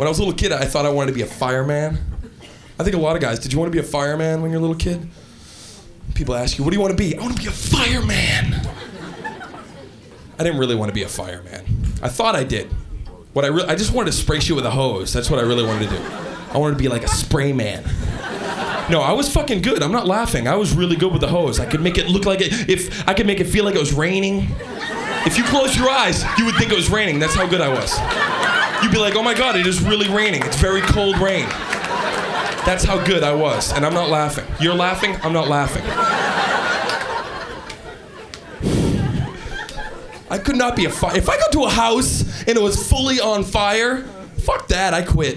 When I was a little kid, I thought I wanted to be a fireman. I think a lot of guys, did you want to be a fireman when you were a little kid? People ask you, what do you want to be? I want to be a fireman. I didn't really want to be a fireman. I thought I did. I just wanted to spray shit with a hose. That's what I really wanted to do. I wanted to be like a spray man. No, I was fucking good. I'm not laughing. I was really good with the hose. I could make it look like if I could make it feel like it was raining. If you close your eyes, you would think it was raining. That's how good I was. You'd be like, oh my God, it is really raining. It's very cold rain. That's how good I was. And I'm not laughing. You're laughing? I'm not laughing. I could not be a fire. If I go to a house and it was fully on fire, fuck that, I quit.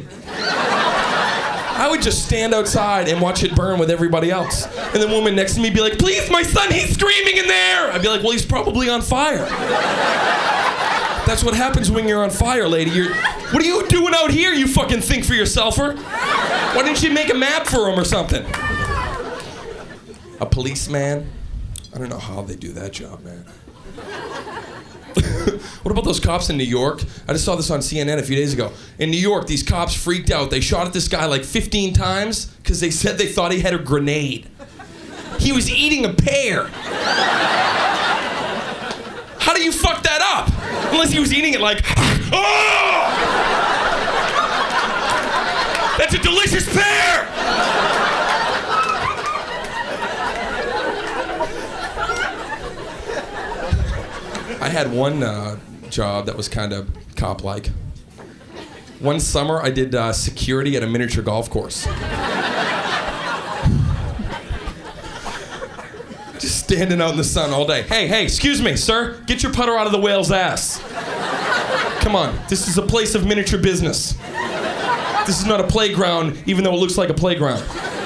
I would just stand outside and watch it burn with everybody else. And the woman next to me would be like, please, my son, he's screaming in there. I'd be like, well, he's probably on fire. That's what happens when you're on fire, lady. What are you doing out here, you fucking think for yourselfer? Why didn't you make a map for him or something? A policeman? I don't know how they do that job, man. What about those cops in New York? I just saw this on CNN a few days ago. In New York, these cops freaked out. They shot at this guy like 15 times because they said they thought he had a grenade. He was eating a pear. How do you fuck that up? Unless he was eating it like, oh! That's a delicious pear! I had one job that was kind of cop-like. One summer, I did security at a miniature golf course. Just standing out in the sun all day. Hey, excuse me, sir. Get your putter out of the whale's ass. Come on, this is a place of miniature business. This is not a playground, even though it looks like a playground.